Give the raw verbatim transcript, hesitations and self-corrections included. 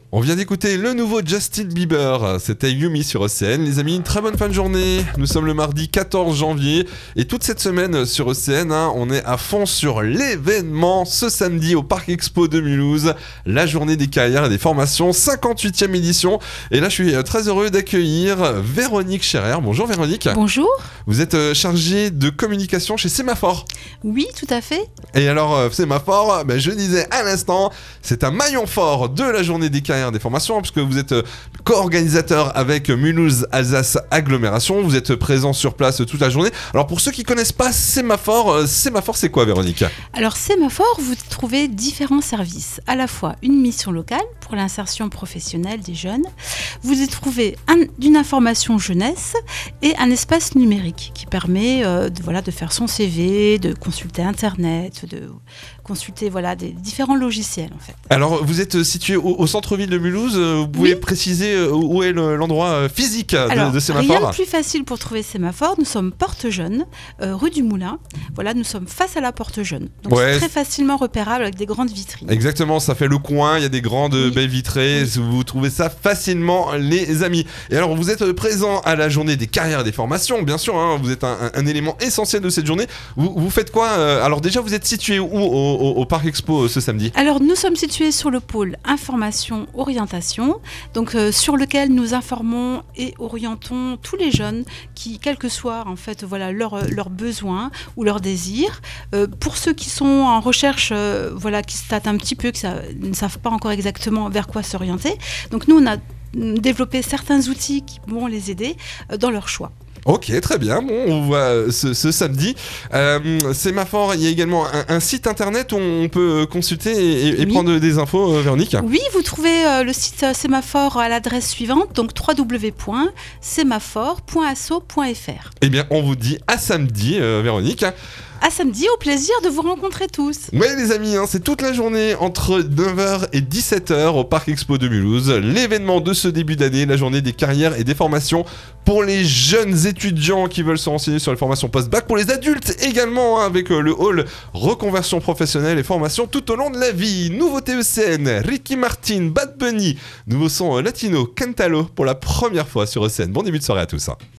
On vient d'écouter le nouveau Justin Bieber, c'était Yumi sur E C N. Les amis, une très bonne fin de journée. Nous sommes le mardi quatorze janvier et toute cette semaine sur E C N, hein, on est à fond sur l'événement ce samedi au Parc Expo de Mulhouse, la journée des carrières et des formations, cinquante-huitième édition. Et là, je suis très heureux d'accueillir Véronique Scherer. Bonjour Véronique. Bonjour. Vous êtes chargée de communication chez Sémaphore. Oui, tout à fait. Et alors, Sémaphore, ben, je disais à l'instant, c'est un maillon fort de la journée des carrières des formations, puisque vous êtes co-organisateur avec Mulhouse Alsace Agglomération. Vous êtes présent sur place toute la journée. Alors pour ceux qui connaissent pas Sémaphore, Sémaphore c'est quoi Véronique? Alors Sémaphore, vous trouvez différents services. À la fois une mission locale pour l'insertion professionnelle des jeunes. Vous y trouvez un, une information jeunesse et un espace numérique qui permet euh, de, voilà, de faire son C V, de consulter Internet, de consulter voilà, des différents logiciels en fait. Alors vous êtes situé au, au centre-ville de Mulhouse. Vous pouvez oui. préciser où est le, l'endroit physique de, Alors, de Sémaphore? Rien de plus facile pour trouver Sémaphore. Nous sommes Porte Jeune, euh, rue du Moulin. Voilà, nous sommes face à la Porte Jeune. Donc ouais, c'est très facilement repérable avec des grandes vitrines. Exactement, ça fait le coin, il y a des grandes oui. baies vitrées, oui. Vous trouvez ça facilement les amis. Et alors vous êtes présent à la journée des carrières et des formations, bien sûr, hein, vous êtes un, un, un élément essentiel de cette journée. Vous, vous faites quoi? Alors déjà vous êtes situé où au, au, au Parc Expo ce samedi? Alors nous sommes situés sur le pôle information orientation, donc euh, sur lequel nous informons et orientons tous les jeunes qui, quel que soit en fait voilà leurs leurs besoins ou leurs désirs. Euh, pour ceux qui sont en recherche, euh, voilà, qui se tâtent un petit peu, qui sa- ne savent pas encore exactement vers quoi s'orienter. Donc nous on a développé certains outils qui vont les aider euh, dans leur choix. Ok, très bien. Bon, on voit ce, ce samedi. Euh, Sémaphore, il y a également un, un site internet où on peut consulter et, et oui. prendre des infos, euh, Véronique. Oui, vous trouvez euh, le site euh, Sémaphore à l'adresse suivante, donc w w w point sémaphore point asso point f r. Eh bien, on vous dit à samedi, euh, Véronique. À samedi, au plaisir de vous rencontrer tous. Ouais les amis, hein, c'est toute la journée entre neuf heures et dix-sept heures au Parc Expo de Mulhouse. L'événement de ce début d'année, la journée des carrières et des formations pour les jeunes étudiants qui veulent se renseigner sur les formations post-bac. Pour les adultes également, hein, avec euh, le hall reconversion professionnelle et formation tout au long de la vie. Nouveauté E C N, Ricky Martin, Bad Bunny, nouveau son euh, latino, Cantalo pour la première fois sur E C N. Bon début de soirée à tous. Hein.